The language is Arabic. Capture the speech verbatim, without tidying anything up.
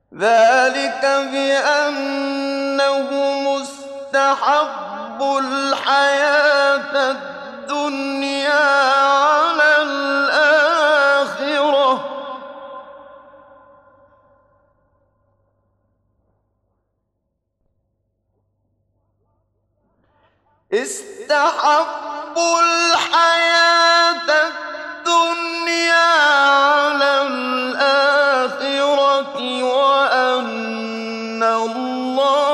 ذلك بأنهم استحبوا الحياة الدنيا على الآخرة استحبوا الحياة الدنيا على الآخرة وأن الله